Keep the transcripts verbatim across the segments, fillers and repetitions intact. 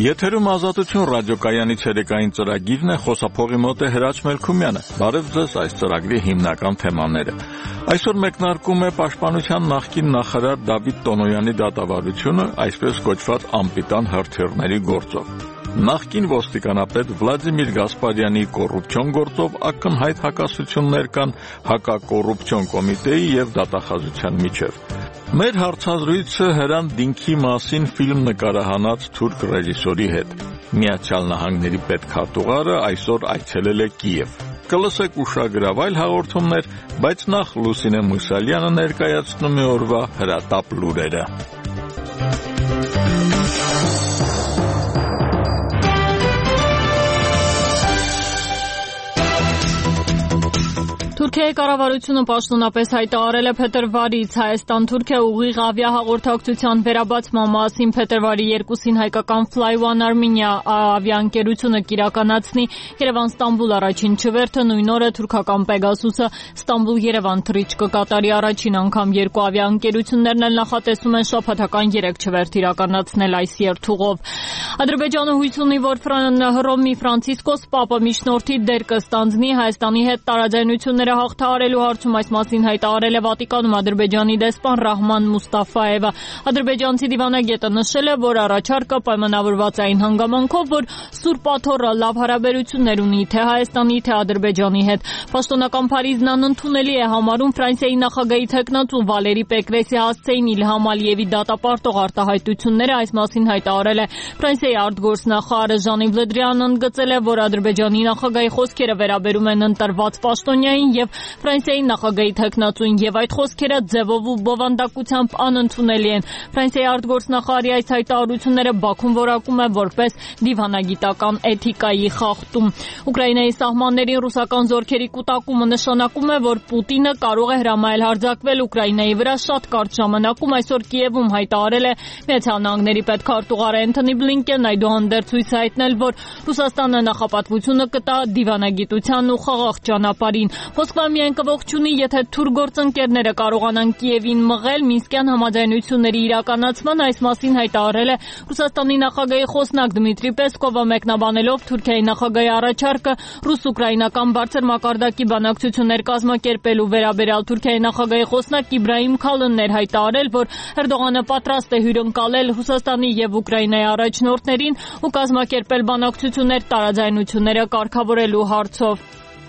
Եթերում Ազատություն ռադիոկայանի ցերեկային ծրագիրն է, խոսափողի մոտ է Հրաչ Մելքումյանը։ Բարև ձեզ այս ծրագրի հիմնական թեմաները։ Այսօր մեկնարկում է Պաշտպանության նախկին նախարար Դավիթ Տոնոյանի դատավարությունը, այսպես կոչված անպիտան հրթիռների գործով։ Նախկին ոստիկանապետ Վլադիմիր Գասպարյանի կոռուպցիոն գործով ակնհայտ հակասություններ կան հակակոռուպցիոն կոմիտեի եւ դատախազության միջև։ Մեր հարցազրույցը Հրան Դինքի մասին ֆիլմ նկարահանած թուրք ռեժիսորի հետ։ Միացյալ Նահանգների պետքարտուղարը այսօր այցելել է Կիև։ Կլսեք ուշագրավ այլ հաղորդումներ, բայց նախ Լուսինե Մուսալյանը ներկայացնում է օրվա հրատապ լուրերը։ Թուրքիայի կառավարությունը պաշտոնապես հայտարարել է փետրվարից Հայաստան-Թուրքիա ուղիղ ավիահաղորդակցության վերաբացման մասին։ Փետրվարի երկուսին հայկական Fly One Armenia ավիաընկերությունը կիրականացնի Երևան-Ստամբուլ առաջին չվերթը, նույն օրը թուրքական Pegasus-ը Ստամբուլ-Երևան թռիչք կկատարի առաջին անգամ երկու ավիաընկերություններն էլ նախատեսում են շաբաթական երեք չվերթ իրականացնել այս երթուղով։ Ադրբեջանը հույս ունի, որ Հռոմի Ֆրանցիսկոս Պապը միջնորդի դեր կստանձնի Հայաստանի հետ տարաձայնությունները հաղթահարելու հարցում, այս մասին հայտարարել է Վատիկանում Ադրբեջանի դեսպան Ռահման Մուստաֆայևը։ Ադրբեջանցի դիվանագետը նշել է, որ առաջարկը պայմանավորված է այն հանգամանքով, որ Սուրբ Աթոռը լավ հարաբերություններ ունի թե Հայաստանի, թե Ադրբեջանի հետ։ Պաշտոնական Փարիզն անընդունելի է համարում Ֆրանսիայի նախագահի թեկնածու Վալերի Պեկրեսի հասցեին Իլհամ Ալիևի դատապարտող արտահայտությունները, այս մասին հայտարարել է Ֆրանսիայի արտգործնախարար Ժան-Իվ Լը Դրիանն ընդգծել է, որ Ադրբեջանի նախագահի խոսքերը վերաբերում են ընտրված պաշտոնյային եւ Ֆրանսիայի նախագահի թեկնածուին, եւ այդ խոսքերը ձևով ու բովանդակությամբ անընդունելի են։ Ֆրանսիայի արտգործնախարարի այս հայտարարությունները Բաքուն որակում է որպես դիվանագիտական էթիկայի խախտում։ Ուկրաինայի սահմաններին ռուսական զորքերի կուտակումը նշանակում է, որ Պուտինը կարող է հրամայել հարձակվել Ուկրաինայի վրա շատ կարճ ժամանակում։ Այսօր Կիևում հայտարարել է Միացյալ Նահանգների պետքարտուղար Էնթոնի Բլինկենն, այդուհանդերձ ցույց է հայտնել, որ Ռուսաստանը նախապատվությունը կտա դիվանագիտության ու խաղաղ ճանապարհին։ Մոսկվա միայն կողջունի, եթե թուրք գործընկերները կարողանան Կիևին մղել Մինսկյան համաձայնությունների իրականացման, այս մասին հայտարարել է Ռուսաստանի նախագահի խոսնակ Դմիտրի Պեսկովը, մեկնաբանելով Թուրքիայի նախագահի առաջարկը ռուս-ուկրաինական բարձր մակարդակի բանակցություններ կազմակերպելու վերաբերյալ։ Թուրքիայի նախագահի խոսնակ Իբրահիմ Քալնն էր հայտարարել, որ Էրդողանը պատրաստ է հյուրընկալել Ռուսաստանի եւ Ուկրաինայի առաջնորդներին ու կազմակերպել բանակցություններ տարաձայնությունները կարգավորելու հարցով։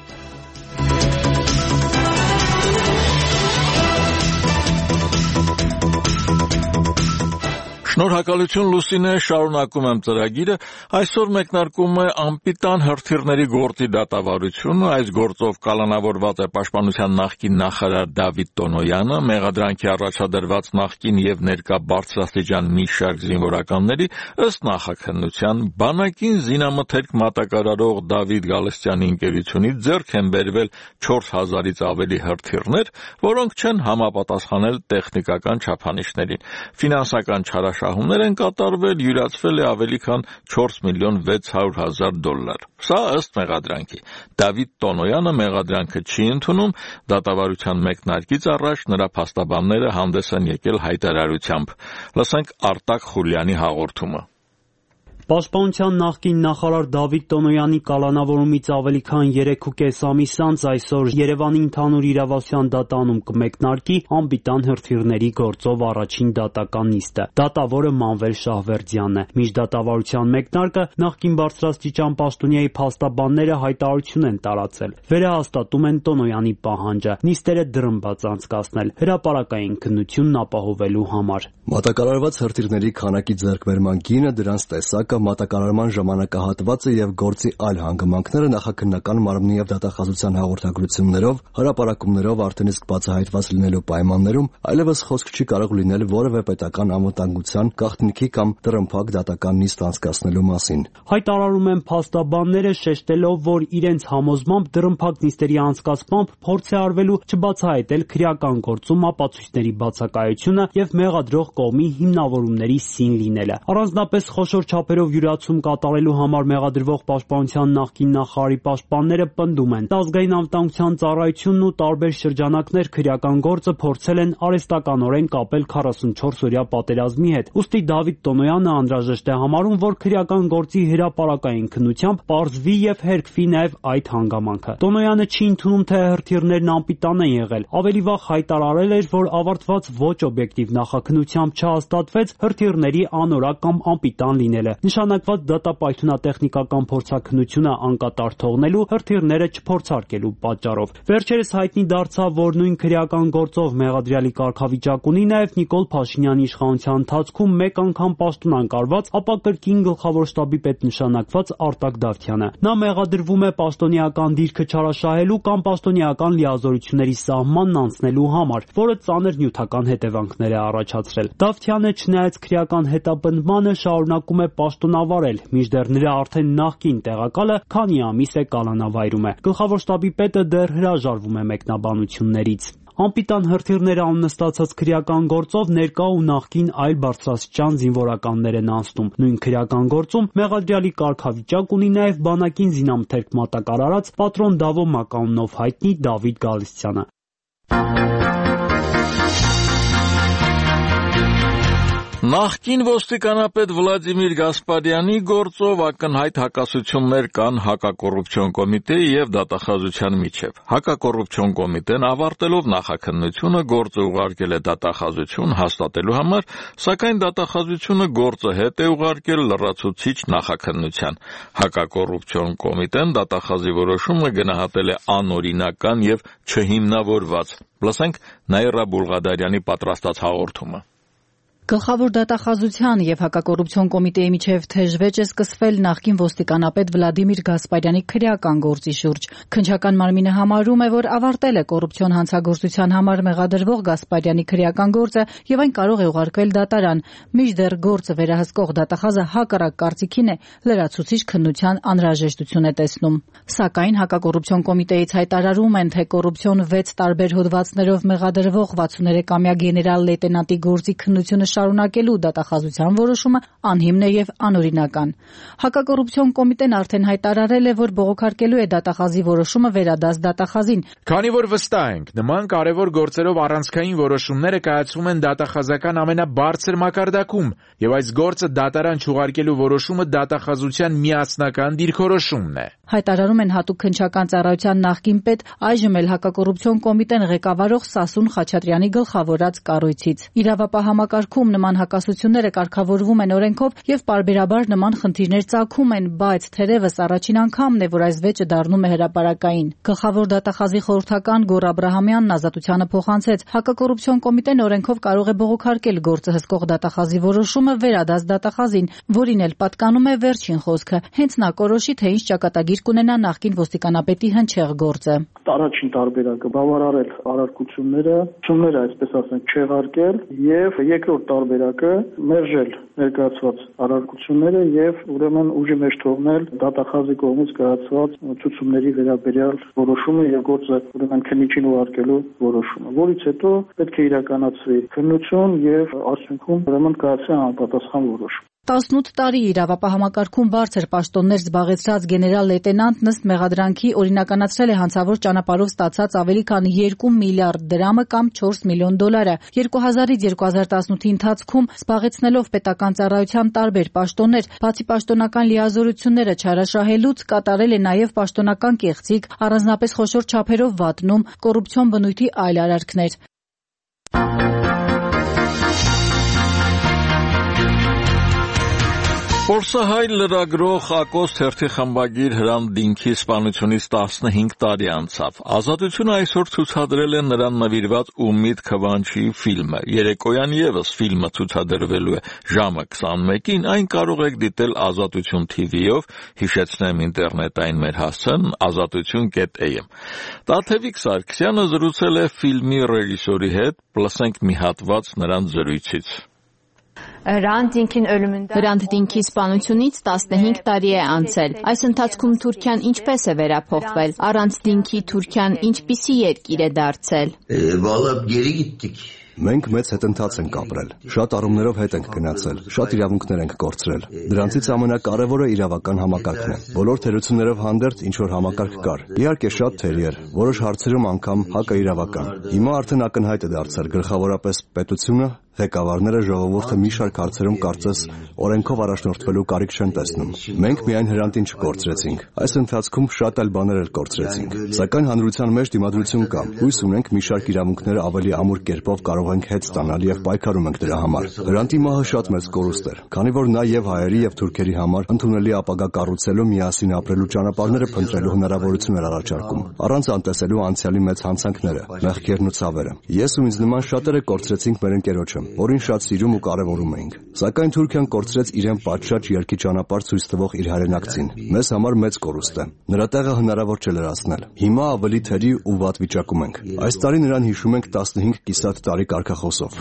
Շնորհակալություն Լուսինե, շարունակում եմ ծրագիրը։ Այսօր մեկնարկում է անպիտան հրթիռների գործի դատավարությունը, այս գործով կալանավորված է Պաշտպանության նախկին նախարար Դավիթ Տոնոյանը, մեղադրանքի առաջադրված նախկին եւ ներկա բարձրաստիճան մի շարք զինվորականների, ըստ նախաքննության բանակին զինամթերք մատակարարող Դավիթ Գալստյանի ընկերությունից ձեռք են բերվել չորս հազարից ավելի հրթիռներ, որոնք չեն համապատասխանել տեխնիկական չափանիշներին։ Ֆինանսական չարաշահումներ Շահումներ են կատարվել, յուրացվել է ավելի քան չորս միլիոն վեց հարյուր հազար դոլար։ Սա ըստ մեղադրանքի։ Դավիթ Տոնոյանը մեղադրանքը չի ընդունում, դատավարության մեկնարկից առաջ նրա փաստաբանները հանդես են եկել հայտարարությամբ։ Լսենք Արտակ Խուլյանի հաղորդումը։ Պաշտպանության նախկին նախարար Դավիթ Տոնոյանի կալանավորումից ավելի քան երեքուկես ամիս անց այսօր Երևանի ընդհանուր իրավասության դատանում կմեկնարկի անպիտան հրթիռների գործով առաջին դատական նիստը։ Դատավորը Մանվել Շահվերդյանն է։ Միջդատավարության մեկնարկը նախկին բարձրաստիճան պաշտոնյայի փաստաբանները հայտարարություն են տարածել։ Վերահաստատում են Տոնոյանի պահանջը նիստերը դրմբաց անցկացնել հրապարակային քննությունն ապահովելու համար։ Մատակարարված հրթիռների քանակի ձեռքբերման գինը, դրանց տեսակը, մատակարարման ժամանակահատվածը եւ գործի այլ հանգամանքները նախաքննական մարմնի եւ դատախազության հաղորդագրություններով, հրապարակումներով արդեն իսկ բացահայտված լինելու պայմաններում այլևս խոսք չի կարող լինել որևէ պետական անվտանգության, գաղտնիքի կամ տրմփակ դատական նիստ անցկացնելու մասին։ Հայտարարում են փաստաբանները, շեշտելով, որ իրենց համոզմամբ դրմփակ նիստերի անցկացմամբ փորձ է արվելու չբացահայտել քրեական գործում ապացույցների բացակայությունը եւ մեղադրող կողմի հիմնավորումների սին լինելը։ Առանձնապես խոշոր չափերով պայմաններով յուրացում կատարելու համար մեղադրվող պաշտպանության նախկին նախարարի պաշտպանները պնդում են. Ազգային անվտանգության ծառայությունն ու տարբեր շրջանակներ քրեական գործը փորձել են արհեստականորեն կապել քառասունչորս-օրյա պատերազմի հետ։ Ուստի Դավիթ Տոնոյանը անհրաժեշտ է համարում, որ քրեական գործի հրապարակային քննությամբ պարզվի եւ հերքվի նաեւ այդ հանգամանքը։ Տոնոյանը չի ընդունում, թե հրթիռներն անպիտան են եղել։ Ավելի վաղ հայտարարել էր, որ ավարտված ոչ օբյեկտիվ նախաքննությամբ չհաստատվեց հրթիռների անորակ կամ անպիտան լինելը։ Նշանակված դատապայթունատեխնիկական փորձաքննությունը անկատար թողնելու, հրթիռները չփորձարկելու պատճառով։ Վերջերս հայտնի դարձավ, որ նույն քրեական գործով մեղադրյալի կարգավիճակ ունի նաեւ Նիկոլ Փաշինյանի իշխանության ընթացքում մեկ անգամ պաշտոն անկարված, ապա կրկին գլխավոր շտաբի պետ նշանակված Արտակ Դավթյանը։ Նա մեղադրվում է պաշտոնեական դիրքը չարաշահելու կամ պաշտոնեական լիազորությունների սահմանն անցնելու համար, որը ծանր նյութական հետևանքներ է առաջացրել։ Դավթյանը, չնայած քրեական հետապնդմանը, շարունակում է պաշտոնավարել, մինչդեռ նրա արդեն նախկին տեղակալը քանի ամիս է կալանավայրում է։ Գլխավոր շտաբի պետը դեռ հրաժարվում է մեկնաբանություններից։ Անպիտան հրթիռները աննստացած քրեական գործով ներկա ու նախկին այլ բարձրաստիճան զինվորականներ են անցնում։ Նույն քրեական գործում մեղադրյալի կարգավիճակ ունի նաև բանակին զինամթերք մատակարարած պատրոն Դավո մականունով հայտնի Դավիթ Գալստյանը։ Նախկին ոստիկանապետ Վլադիմիր Գասպարյանի գործով ակնհայտ հակասություններ կան հակակոռուպցիոն կոմիտեի եւ դատախազության միջեւ։ Հակակոռուպցիոն կոմիտեն ավարտելով նախաքննությունը գործը ուղարկել է դատախազություն հաստատելու համար, սակայն դատախազությունը գործը հետ է ուղարկել լրացուցիչ նախաքննության։ Հակակոռուպցիոն կոմիտեն դատախազի որոշումը գնահատել է անօրինական եւ չհիմնավորված։ Լսենք Նաիրա Բուլղադարյանի պատրաստած հաղորդումը։ Գլխավոր դատախազության եւ հակակոռուպցիոն կոմիտեի միջև թեժվեճ է սկսվել նախկին ոստիկանապետ Վլադիմիր Գասպարյանի քրեական գործի շուրջ։ Քննչական մարմինը համարում է, որ ավարտել է կոռուպցիոն հանցագործության համար մեղադրվող Գասպարյանի քրեական գործը եւ այն կարող է ուղարկվել դատարան, մինչդեռ գործը վերահսկող դատախազը հակառակ կարծիքին է, լրացուցիչ քննության անհրաժեշտություն է տեսնում։ Սակայն հակակոռուպցիոն կոմիտեից հայտարարում են, թե կոռուպցիոն վեց տարբեր հոդվածներով մեղադրվող վաթսուներեքամյա գեներալ լեյտենանտի գործի քննությունը շարունակելու դատախազության որոշումը անհիմն է եւ անօրինական։ Հակակոռուպցիոն կոմիտեն արդեն հայտարարել է, որ բողոքարկելու է դատախազի որոշումը վերադաս դատախազին։ Քանի որ վստահ ենք, նման կարևոր գործերով առանցքային որոշումները կայացվում են դատախազական ամենաբարձր մակարդակում, եւ այս գործը դատարան չուղարկելու որոշումը դատախազության միասնական դիրքորոշումն է։ Հայտարարում են հատուկ քննչական ծառայության նախկին պետ, այժմ էլ հակակոռուպցիոն կոմիտեն ղեկավարող Սասուն Խաչատրյանի գլխավորած կառույցից։ Իրավապահամակարգում նման հակասությունները կարգավորվում են օրենքով եւ պարբերաբար նման խնդիրներ ծագում են, բայց թերևս առաջին անգամն է, որ այս վեճը դառնում է հրապարակային։ Գլխավոր դատախազի խորհրդական Գոռ Աբրահամյանն ազատությանը փոխանցեց. հակակոռուպցիոն կոմիտեն օրենքով կարող է բողոքարկել գործը հսկող դատախազի որոշումը վերադաս դատախազին, որին էլ պատկանում է վերջին խոսքը, հենց նա կորոշի, թե ինչ ճակատագիր կունենա նախկին ոստիկանապետի հնչեղ գործը։ Առաջին տարբերակը բավարարել առարկությունները, ցումները, այսպես ասենք, չեղարկել եւ երկրորդ տարբերակը մերժել ներկայացված առարկությունները եւ ուրեմն ուժի մեջ թողնել դատախազի կողմից կայացված ցուցումների վերաբերյալ որոշումը եւ գործը ուրեմն քննիչին ուղարկելու որոշումը, որից հետո պետք է իրականացվի քննություն եւ արդյունքում ուրեմն կայացվի համապատասխան որոշում։ տասնութ տարի իրավապահամակարգում բարձր պաշտոններ զբաղեցրած գեներալ լեյտենանտն ըստ մեղադրանքի օրինականացրել է հանցավոր ճանապարհով ստացած ավելի քան երկու միլիարդ դրամը կամ չորս միլիոն դոլարը։ երկու հազարից երկու հազար տասնութի ընթացքում զբաղեցնելով պետական ծառայության տարբեր պաշտոններ, բացի պաշտոնական լիազորությունները չարաշահելուց, կատարել է նաև պաշտոնական կեղծիք, առանձնապես խոշոր չափերով վատնում, կոռուպցիոն բնույթի այլ արարքներ։ Պորսահայ լրագրող Ակոս թերթի խմբագիր Հրանտ Դինքի սպանությունից տասնհինգ տարի անցավ։ Ազատությունը այսօր ցուցադրել է նրան նվիրված Ումիդ Քվանչիի ֆիլմը։ Երեկոյան եւս ֆիլմը ցուցադրվելու է ժամը քսանմեկին, այն կարող եք դիտել Ազատություն թի վի-ով, հիշեցնեմ ինտերնետային մեր հասցեն ազատություն կետ էյ էմ։ Տաթևիկ Սարգսյանը զրուցել է ֆիլմի ռեժիսորի հետ, լսենք մի հատված նրանց զրույցից։ Հրանտ Դինքի սպանությունից տասնհինգ տարի է անցել։ Այս ընթացքում Թուրքիան ինչպես է վերափոխվել։ Առանց Դինքի Թուրքիան ինչպիսի երկիր է դարձել։ Մենք մեծ հետընթաց ենք ապրել, շատ առումներով հետ ենք գնացել, շատ իրավունքներ ենք կորցրել։ Դրանցից ամենակարևորը իրավական համակարգն է։ Բոլոր թերություններով հանդերձ ինչ որ համակարգ կար։ Իհարկե շատ թերի էր, որոշ հարցերում անգամ հակը իրավական։ Հիմա արդեն ակնհայտ է դարձել գլխավորապես պետությունը, ղեկավարները, ժողովուրդը մի շարք հարցերում կարծես օրենքով առաջնորդվելու կարիք չեն տեսնում։ Մենք միայն հրանտին չկորցրեցինք, այս ընթացքում շատ այլ բաներ էլ կորցրեցինք։ Սակայն հանրության մեջ դիմադրություն կա։ Հույս ունենք մի շարք իրավունքներ ավելի ամուր կերպով կարող ենք հետ ստանալ եւ պայքարում ենք դրա համար։ Հրանտի մահը շատ մեծ կորուստ էր, քանի որ նա եւ հայերի եւ թուրքերի համար ընդունելի ապագա կառուցելու, միասին ապրելու ճանապարհները փնտրելու հնարավորություն էր առաջարկում, առանց անտեսելու անցյալի մեծ հանցանքները, մեղքերն ու ցավերը։ Ես ու ինձ նման շատերը կորցրեցինք մեր ընկերոջը, որին շատ սիրում ու կարևորում էինք։ Սակայն Թուրքիան կորցրեց իրեն պատշաճ երկի ճանապարհ ցույց տվող իր հայրենակցին։ Մեզ համար մեծ կորուստ է։ Նրա տեղը հնարավոր չէ լրացնել։ Հիմա ավելի թերի ու վատ վիճակում ենք։ Այս տարի նրան հիշում ենք տասնհինգ կիսատ տարի կարգախոսով։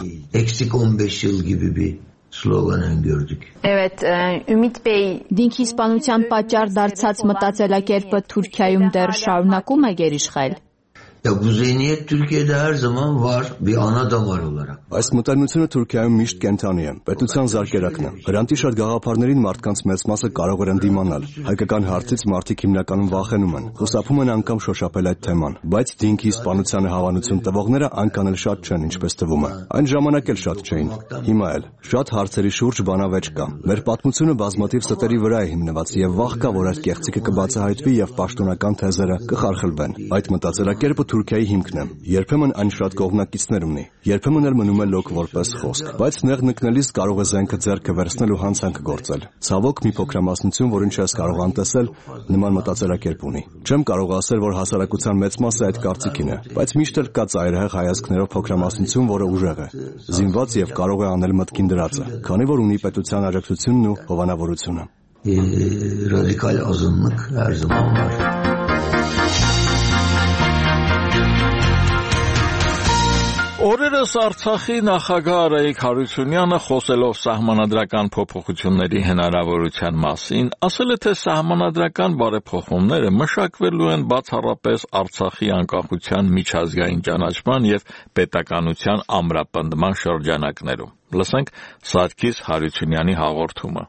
Evet, Ümit Bey, դինքի սպանության պատճառ դարձած մտածելակերպը Թուրքիայում դեռ շարունակում է գերիշխել։ Ya bu zihniyet Türkiye'de her zaman var bir ana damar olarak. Այս մտերմությունը Թուրքիայում միշտ կենթանի է, պետության զարկերակն է։ Հրանտի շատ գաղափարներին մարդկանց մեծ մասը կարող են դիմանալ։ Հայկական հարցից մարդիկ հիմնականում վախենում են, խուսափում են անգամ շոշափել այդ թեման, բայց դինքի սպանությանը հավանություն տվողները այնքան էլ շատ չեն, ինչպես թվում է։ Այն ժամանակ էլ շատ չէին։ Հիմա էլ շատ հարցերի շուրջ բանավեճ կա։ Մեր պատմությունը բազմաթիվ ստերի վրա է հիմնված եւ վախ կա, որ այդ կեղծիքը կբացահայտվի եւ պաշտոնական թեզերը կխարխլվեն։ Այդ մտածելակերպը Թուրքիայի հիմքն է։ Երբեմն այն շատ կողմնակիցներ ունի, երբեմն էլ մնում է լոկ որպես խոսք, բայց նեղ նկնելիս կարող է զենքը ձեռքը վերցնել ու հանցանք գործել։ Ցավոք մի փոքրամասնություն, որին չես կարող անտեսել, նման մտածելակերպ ունի։ Չեմ կարող ասել, որ հասարակության մեծ մասը այդ կարծիքին է, բայց միշտ էլ կա ծայրահեղ հայացքներով փոքրամասնություն, որը ուժեղ է, զինված եւ կարող է անել մտքին դրածը, քանի որ ունի պետության աջակցությունն ու հովանավորությունը։ Ռադիկալ ազնվիկ her zaman var. Օրերս Արցախի նախագահ Արայիկ Հարությունյանը խոսելով սահմանադրական փոփոխությունների հնարավորության մասին, ասել է, թե սահմանադրական բարեփոխումները մշակվելու են բացառապես Արցախի անկախության միջազգային ճանաչման եւ պետականության ամրապնդման շրջանակներում։ Լսենք Սարգիս Հարությունյանի հաղորդումը։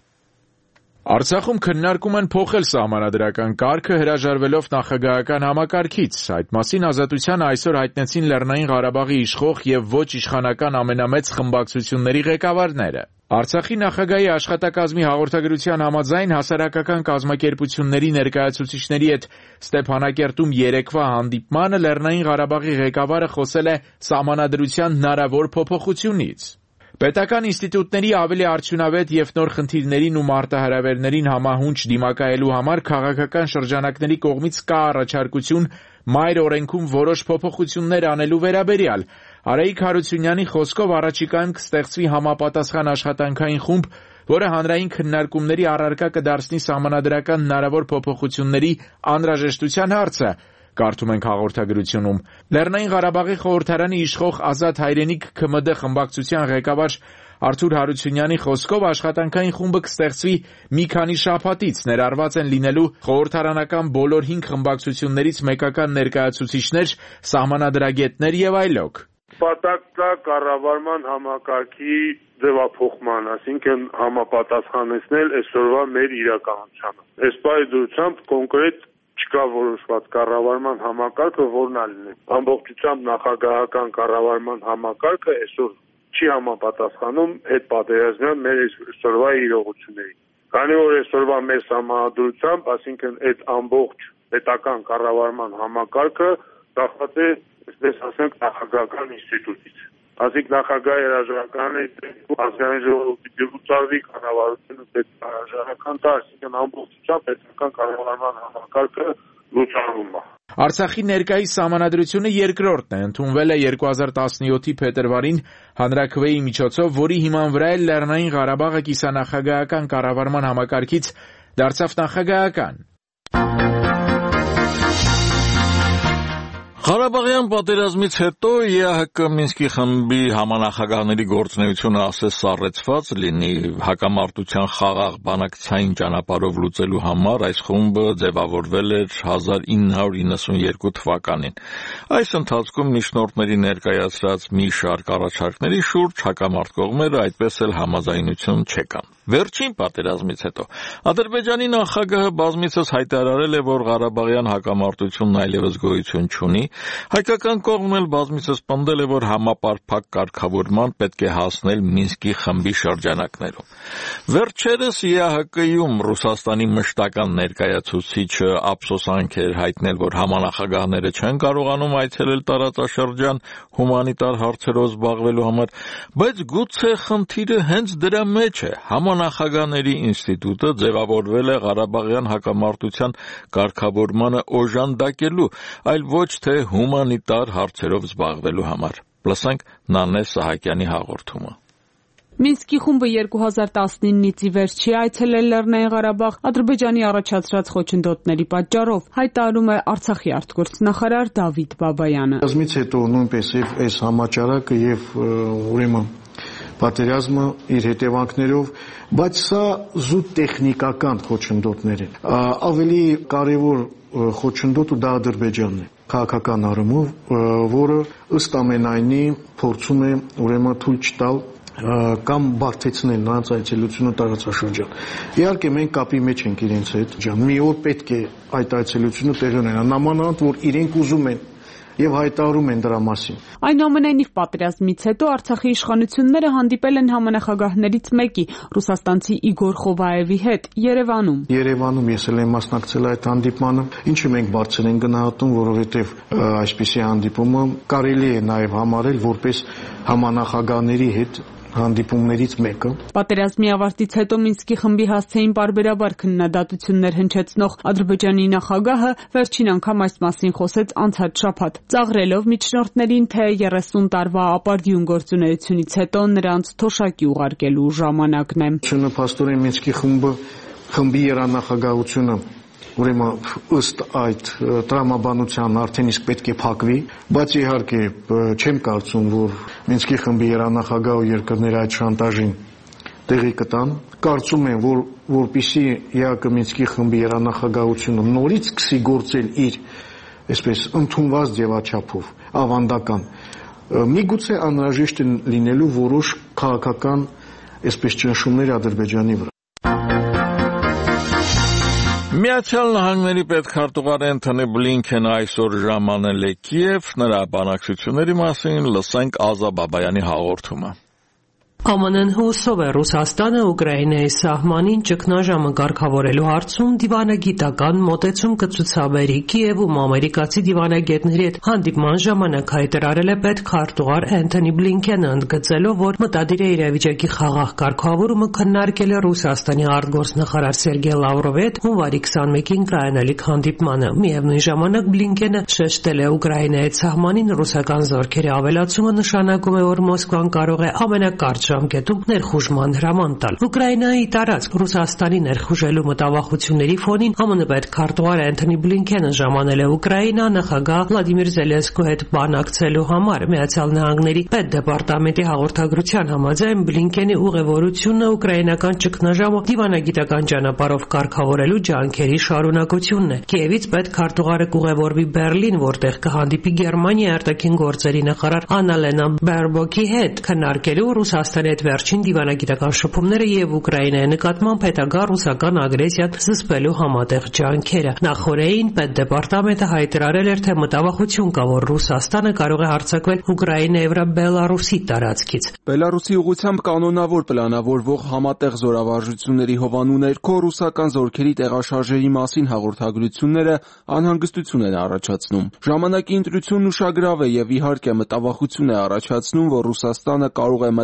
Արցախում քննարկում են փոխել սահմանադրական կարգը հրաժարվելով նախագահական համակարգից։ Այդ մասին Ազատությանը այսօր հայտնեցին Լեռնային Ղարաբաղի իշխող եւ ոչ իշխանական ամենամեծ խմբակցությունների ղեկավարները։ Արցախի նախագահի աշխատակազմի հաղորդագրության համաձայն հասարակական կազմակերպությունների ներկայացուցիչների հետ Ստեփանակերտում երեկվա հանդիպմանը Լեռնային Ղարաբաղի ղեկավարը խոսել է սահմանադրության հնարավոր փոփոխությունից։ Պետական ինստիտուտների ավելի արդյունավետ եւ նոր խնդիրներին ու մարտահրավերներին համահունչ դիմակայելու համար քաղաքական շրջանակների կողմից կա առաջարկություն մայր օրենքում որոշ փոփոխություններ անելու վերաբերյալ։ Արայիկ Հարությունյանի խոսքով առաջիկայում կստեղծվի համապատասխան աշխատանքային խումբ, որը հանրային քննարկումների առարկա կդարձնի սահմանադրական հնարավոր փոփոխությունների անհրաժեշտության հարցը։ Կարդում ենք հաղորդագրությունում։ Լեռնային Ղարաբաղի խորհրդարանի իշխող Ազատ հայրենիք ՔՄԴ խմբակցության ղեկավար Արթուր Հարությունյանի խոսքով աշխատանքային խումբը կստեղծվի մի քանի շաբաթից, ներառված են լինելու խորհրդարանական բոլոր հինգ խմբակցություններից մեկական ներկայացուցիչներ, սահմանադրագետներ եւ այլոք։ Պատակտա կառավարման համակարգի ձևափոխման, այսինքն համապատասխանեցնել այսօրվա մեր իրականությանը։ Այս պայմանությամբ կոնկրետ չկա որոշված կառավարման համակարգը, որն է լինի։ Ամբողջությամբ նախագահական կառավարման համակարգը այսօր չի համապատասխանում այդ պատերազմյան մեր այսօրվա իրողություններին։ Քանի որ այսօրվա մեր համադրությամբ, այսինքն այդ ամբողջ պետական կառավարման համակարգը կախված է, այսպես ասենք, նախագահական ինստիտուտից։ Այսինքն նախագահի հրաժարականը ազգային ժողովի դեպուտատի կառավարությունը պետք է հրաժարական տա, այսինքն ամբողջությամբ պետական կառավարման համակարգը լուծարվում է։ Արցախի ներկայիս սահմանադրությունը երկրորդն է, ընդունվել է երկու հազար տասնյոթի փետրվարին հանրաքվեի միջոցով, որի հիման վրա էլ Լեռնային Ղարաբաղը կիսանախագահական կառավարման համակարգից դարձավ նախագահական։ Ղարաբաղյան պատերազմից հետո ԵԱՀԿ Մինսկի խմբի համանախագահների գործունեությունը ասես սառեցված լինի հակամարտության խաղաղ բանակցային ճանապարհով լուծելու համար այս խումբը ձևավորվել էր հազար ինը հարյուր իննսունյերկու թվականին։ Այս ընթացքում միջնորդների ներկայացրած մի շարք առաջարկների շուրջ հակամարտ կողմերը այդպես էլ համաձայնություն չեկան։ Վերջին պատերազմից հետո Ադրբեջանի նախագահը բազմիցս հայտարարել է, որ Ղարաբաղյան հակամարտությունն այլևս գոյություն չունի, հայկական կողմն էլ բազմիցս պնդել է, որ համապարփակ կարգավորման պետք է հասնել Մինսկի խմբի շրջանակներում։ Վերջերս ԵԱՀԿ-ում Ռուսաստանի մշտական ներկայացուցիչը ափսոսանք էր հայտնել, որ համանախագահները չեն կարողանում այցելել տարածաշրջան հումանիտար հարցերով զբաղվելու համար, բայց գուցե խնդիրը հենց դրա մեջ է։ Համանախագահների ինստիտուտը ձևավորվել է Ղարաբաղյան հակամարտության կարգավորմանը օժանդակելու, այլ ոչ թե հումանիտար հարցերով զբաղվելու համար։ Լսենք Նանե Սահակյանի հաղորդումը։ Մինսկի խումբը երկու հազար տասնինից ի վեր չի այցելել Լեռնային Ղարաբաղ Ադրբեջանի առաջացրած խոչընդոտների պատճառով, հայտարարում է Արցախի արտգործնախարար Դավիթ Բաբայանը։ Բազմից հետո նույնպես եւ այս համաճարակը եւ ուրեմն պատերազմը իր հետևանքներով, բայց սա զուտ տեխնիկական խոչընդոտներ են։ Ավելի կարևոր խոչընդոտը դա Ադրբեջանն է, քաղաքական առումով, որը ըստ ամենայնի փորձում է ուրեմն թույլ չտալ կամ բարդեցնել նրանց այցելությունը տարածաշրջան։ Իհարկե մենք կապի մեջ ենք իրենց հետ, մի օր պետք է այդ այցելությունը տեղի ունենա, նամանավանդ որ իրենք ուզում են եւ հայտարարում են դրա մասին։ Այնուամենայնիվ պատերազմից հետո Արցախի իշխանությունները հանդիպել են համանախագահներից մեկի, ռուսաստանցի Իգոր Խովայևի հետ Երևանում։ Երևանում ես էլ եմ մասնակցել այդ հանդիպմանը, ինչը մենք բարձր են գնահատում, որովհետեւ այսպիսի հանդիպումը կարելի է նաեւ համարել որպես համանախագահների հետ հանդիպումներից մեկը։ Պատերազմի ավարտից հետո Մինսկի խմբի հասցեին պարբերաբար քննադատություններ հնչեցնող Ադրբեջանի նախագահը վերջին անգամ այս մասին խոսեց անցած շաբաթ, ծաղրելով միջնորդներին, թե երեսուն տարվա ապարդյուն գործունեությունից հետո նրանց թոշակի ուղարկելու ժամանակն է։ Չնպաստորեն Մինսկի խումբը խմբի երանախագահությունը ուրեմն ըստ այդ տրամաբանության արդեն իսկ պետք է փակվի, բայց իհարկե չեմ կարծում, որ Մինսկի խմբի երանախագահ ու երկրները այդ շանտաժին տեղի կտան։ Կարծում եմ, որ որպեսզի ԵԱՀԿ Մինսկի խմբի երանախագահությունը նորից սկսի գործել իր այսպես ընդունված ձևաչափով, ավանդական, միգուցե անհրաժեշտ է լինելու որոշ քաղաքական այսպես ճնշումներ Ադրբեջանի վրա։ Միացյալ Նահանգների պետքարտուղար Էնթոնի Բլինքենը այսօր ժամանել է Կիև, նրա բանակցությունների մասին լսենք Ազա Բաբայանի հաղորդումը։ ԱՄՆ-ն հուսով է Ռուսաստանը Ուկրաինայի սահմանին ճգնաժամը կարգավորելու հարցում դիվանագիտական մոտեցում կցուցաբերի Կիևում ամերիկացի դիվանագետների հետ հանդիպման ժամանակ հայտարարել է պետքարտուղար Էնթոնի Բլինքենը, ընդգծելով, որ մտադիր է իրավիճակի խաղաղ կարգավորումը քննարկել է Ռուսաստանի արտգործնախարար Սերգեյ Լավրովի հետ հունվարի քսանմեկին կայանալիք հանդիպմանը։ Միևնույն ժամանակ Բլինքենը շեշտել է Ուկրաինայի սահմանին ռուսական զորքերի ավելացումը նշանակում է, որ Մոսկվան կարող է ամենակարճ ժամկետում ներխուժման հրաման տալ։ Ուկրաինայի տարածք Ռուսաստանի ներխուժելու մտավախությունների ֆոնին ԱՄՆ պետքարտուղար Էնթոնի Բլինքենը ժամանել է Ուկրաինա նախագահ Վլադիմիր Զելենսկու հետ բանակցելու համար։ Միացյալ Նահանգների պետդեպարտամենտի հաղորդագրության համաձայն Բլինքենի ուղևորությունը ուկրաինական ճգնաժամը դիվանագիտական ճանապարհով կարգավորելու ջանքերի շարունակությունն է։ Կիևից պետքարտուղարը կուղևորվի Բերլին, որտեղ կհանդիպի Գերմանիայի արտաքին գործերի նախարար Աննալենա Բերբոկի հետ, քննարկելու Ռուսաստանի հետ վերջին դիվանագիտական շփումները եւ Ուկրաինայի նկատմամբ հետագա ռուսական ագրեսիան զսպելու համատեղ ջանքերը։ Նախորդին պետդեպարտամենտը հայտարարել էր, թե մտավախություն կա, որ Ռուսաստանը կարող է հարձակվել Ուկրաինայի վրա Բելարուսի տարածքից։ Բելարուսի ուղղությամբ կանոնավոր պլանավորվող համատեղ զորավարժությունների հովանու ներքո ռուսական զորքերի տեղաշարժերի մասին հաղորդագրությունները անհանգստություն են առաջացնում։ Ժամանակի ընտրությունն ուշագրավ է եւ իհարկե մտավախություն է առաջացնում, որ Ռուսաստանը կարող է մտադիր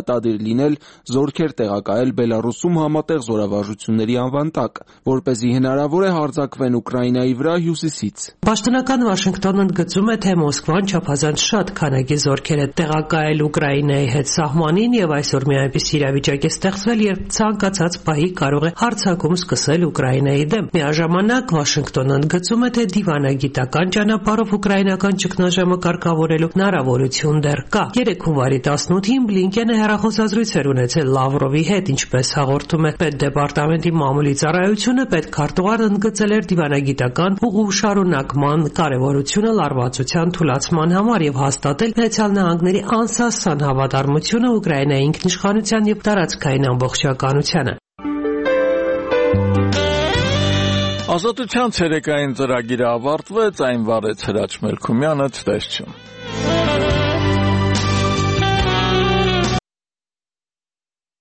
լինել զորքեր տեղակայել Բելարուսում համատեղ զորավարժությունների անվան տակ, որպեսզի հնարավոր է հարձակվեն Ուկրաինայի վրա հյուսիսից։ Պաշտոնական Վաշինգտոնը ընդգծում է, թե Մոսկվան չափազանց շատ քանակի զորքեր է տեղակայել Ուկրաինայի հետ սահմանին եւ այսօր մի այնպիսի իրավիճակ է ստեղծվել, երբ ցանկացած պահի կարող է հարձակում սկսել Ուկրաինայի դեմ։ Միաժամանակ Վաշինգտոնը ընդգծում է, թե դիվանագիտական ճանապարհով ուկրաինական ճգնաժամը կարգավորելու հնարավորություն դեռ կա։ Երեկ հունվարի տասնութին Բլինկենը հեռախոսազրույց էր ունեցել Լավրովի հետ, ինչպես հաղորդում է Պետդեպարտամենտի մամուլի ծառայությունը, պետքարտուղարն ընդգծել էր դիվանագիտական ուղու շարունակման կարևորությունը լարվածության թուլացման համար եւ հաստատել Միացյալ Նահանգների անսասան հավատարմությունը Ուկրաինայի ինքնիշխանության եւ տարածքային ամբողջականությանը։ Ազատության ցերեկային ծրագիրը ավարտվեց, այն վարեց Հրաչ Մելքումյանը, ցտեսություն։